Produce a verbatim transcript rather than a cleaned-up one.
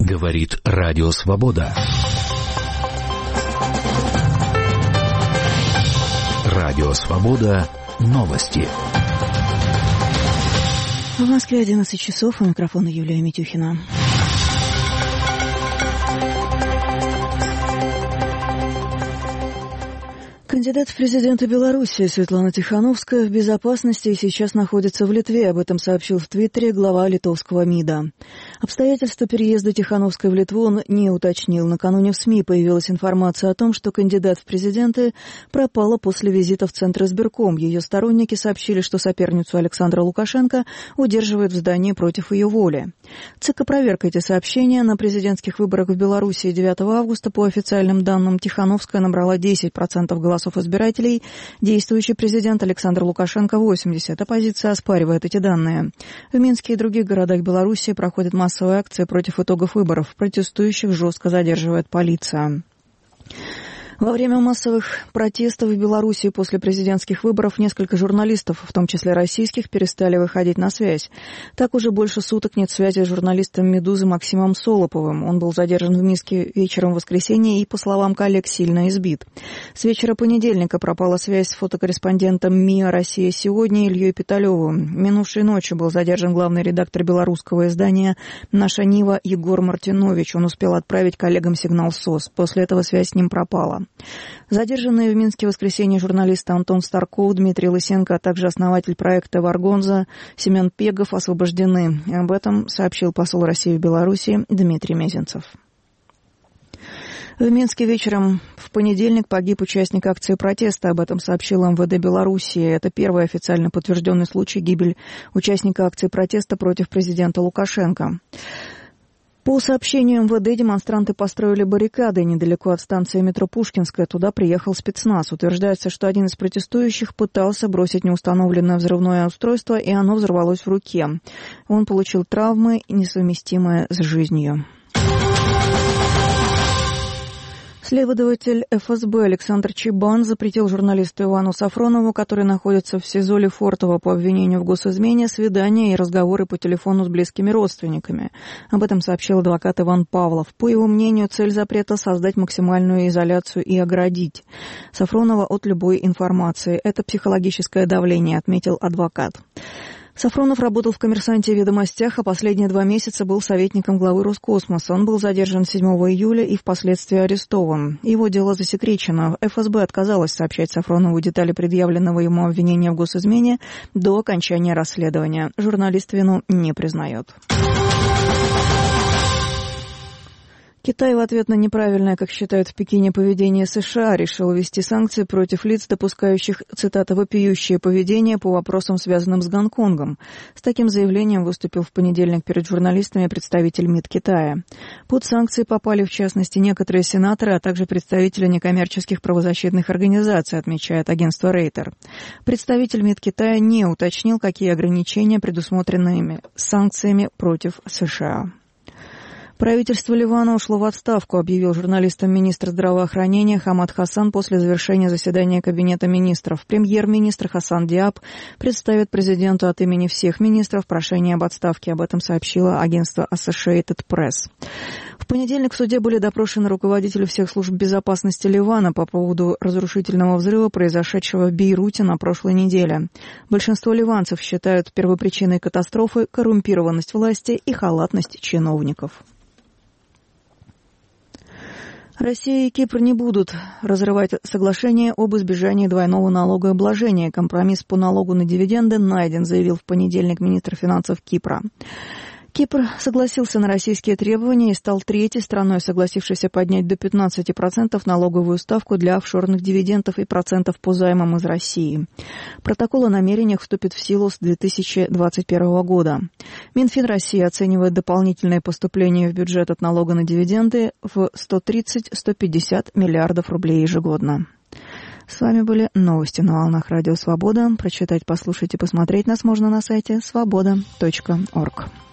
Говорит Радио Свобода. Радио Свобода. Новости. В Москве одиннадцать часов. У микрофона Юлия Митюхина. Кандидат в президенты Беларуси Светлана Тихановская в безопасности и сейчас находится в Литве. Об этом сообщил в Твиттере глава литовского МИДа. Обстоятельства переезда Тихановской в Литву он не уточнил. Накануне в СМИ появилась информация о том, что кандидат в президенты пропала после визита в Центр избирком. Ее сторонники сообщили, что соперницу Александра Лукашенко удерживают в здании против ее воли. ЦИК опроверг эти сообщения. На президентских выборах в Беларуси девятого августа по официальным данным Тихановская набрала десять процентов голосов избирателей, действующий президент Александр Лукашенко восемьдесят процентов. Оппозиция оспаривает эти данные. В Минске и других городах Беларуси проходят массовые акции против итогов выборов. Протестующих жестко задерживает полиция. Во время массовых протестов в Беларуси после президентских выборов несколько журналистов, в том числе российских, перестали выходить на связь. Так уже больше суток нет связи с журналистом «Медузы» Максимом Солоповым. Он был задержан в Минске вечером в воскресенье и, по словам коллег, сильно избит. С вечера понедельника пропала связь с фотокорреспондентом МИА «Россия сегодня» Ильей Питалевым. Минувшей ночью был задержан главный редактор белорусского издания «Наша Нива» Егор Мартинович. Он успел отправить коллегам сигнал СОС. После этого связь с ним пропала. Задержанные в Минске в воскресенье журналисты Антон Старков, Дмитрий Лысенко, а также основатель проекта «Варгонза» Семен Пегов освобождены. Об этом сообщил посол России в Беларуси Дмитрий Мезенцев. В Минске вечером в понедельник погиб участник акции протеста. Об этом сообщил МВД Беларуси. Это первый официально подтвержденный случай гибели участника акции протеста против президента Лукашенко. По сообщению МВД, демонстранты построили баррикады недалеко от станции метро Пушкинская. Туда приехал спецназ. Утверждается, что один из протестующих пытался бросить неустановленное взрывное устройство, и оно взорвалось в руке. Он получил травмы, несовместимые с жизнью. Следователь эф эс бэ Александр Чебан запретил журналисту Ивану Сафронову, который находится в СИЗО Лефортово по обвинению в госизмене, свидания и разговоры по телефону с близкими родственниками. Об этом сообщил адвокат Иван Павлов. По его мнению, цель запрета – создать максимальную изоляцию и оградить Сафронова от любой информации. Это психологическое давление, отметил адвокат. Сафронов работал в «Коммерсанте» и «Ведомостях», а последние два месяца был советником главы Роскосмоса. Он был задержан седьмого июля и впоследствии арестован. Его дело засекречено. эф эс бэ отказалась сообщать Сафронову детали предъявленного ему обвинения в госизмене до окончания расследования. Журналист вину не признает. Китай в ответ на неправильное, как считают в Пекине, поведение США решил ввести санкции против лиц, допускающих, цитата, «вопиющее поведение по вопросам, связанным с Гонконгом». С таким заявлением выступил в понедельник перед журналистами представитель МИД Китая. Под санкции попали, в частности, некоторые сенаторы, а также представители некоммерческих правозащитных организаций, отмечает агентство Рейтер. Представитель МИД Китая не уточнил, какие ограничения предусмотрены санкциями против США. Правительство Ливана ушло в отставку, объявил журналистам министр здравоохранения Хамад Хасан после завершения заседания Кабинета министров. Премьер-министр Хасан Диаб представит президенту от имени всех министров прошение об отставке. Об этом сообщило агентство Associated Press. В понедельник в суде были допрошены руководители всех служб безопасности Ливана по поводу разрушительного взрыва, произошедшего в Бейруте на прошлой неделе. Большинство ливанцев считают первопричиной катастрофы коррумпированность власти и халатность чиновников. Россия и Кипр не будут разрывать соглашение об избежании двойного налогообложения. Компромисс по налогу на дивиденды найден, заявил в понедельник министр финансов Кипра. Кипр согласился на российские требования и стал третьей страной, согласившейся поднять до пятнадцати процентов налоговую ставку для офшорных дивидендов и процентов по займам из России. Протокол о намерениях вступит в силу с две тысячи двадцать первого года. Минфин России оценивает дополнительные поступления в бюджет от налога на дивиденды в сто тридцать - сто пятьдесят миллиардов рублей ежегодно. С вами были новости на волнах Радио Свобода. Прочитать, послушать и посмотреть нас можно на сайте свобода точка орг.